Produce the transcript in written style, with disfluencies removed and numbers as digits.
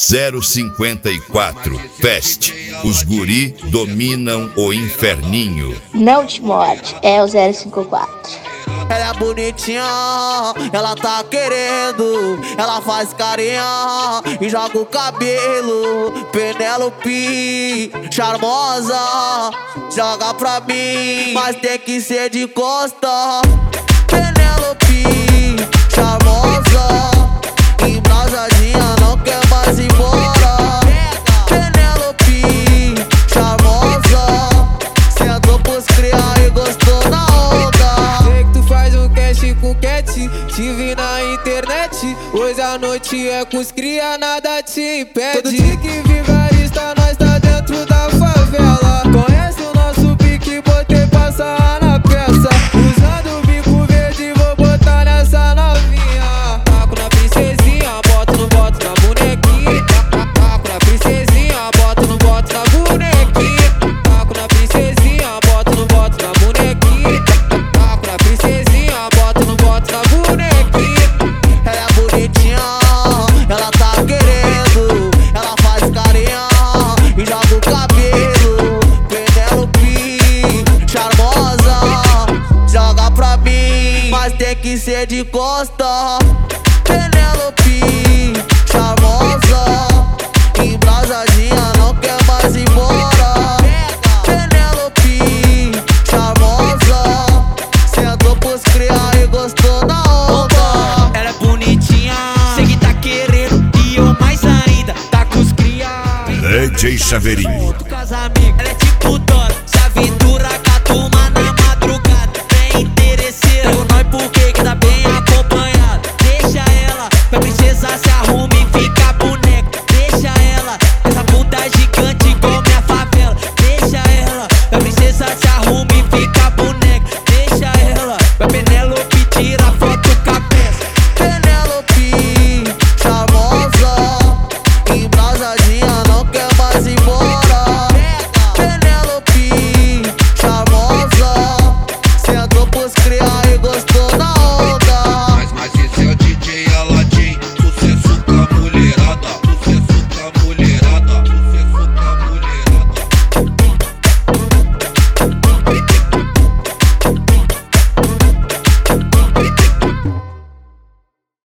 054 Fest. Os guri dominam o inferninho. Não te morde, é o 054. Ela é bonitinha, ela tá querendo. Ela faz carinha e joga o cabelo. Penélope, charmosa, joga pra mim, mas tem que ser de costa. Penélope, charmosa, embrasadinha, não quer mais ir embora. Penélope, charmosa, sentou pros criar e gostou na onda. Com cat, te vi na internet. Hoje a noite é com os cria, nada te impede. Todo dia que vigarista, nós tá dentro da favela. Conhece o nosso pique, botei passar na peça. Usando o bico verde, vou botar nessa novinha. Taco na princesinha, boto no boto na bonequinha. Taco na princesinha, boto no boto na bonequinha. Taco na princesinha, boto no boto na bonequinha. Taco na princesinha, boto no boto na bonequinha. Ela é bonitinha, ela tá querendo. Ela faz carinha e joga o cabelo. Penélope, charmosa, joga pra mim, mas tem que ser de costa. Penélope, charmosa, embrasadinha, não quer mais ir embora. Penélope, charmosa, sentou pros criar e gostou da onda. Ela é bonitinha, sei que tá querendo, e eu mais ainda, tá com os cria. DJ Chaveirinho. Com as amigas.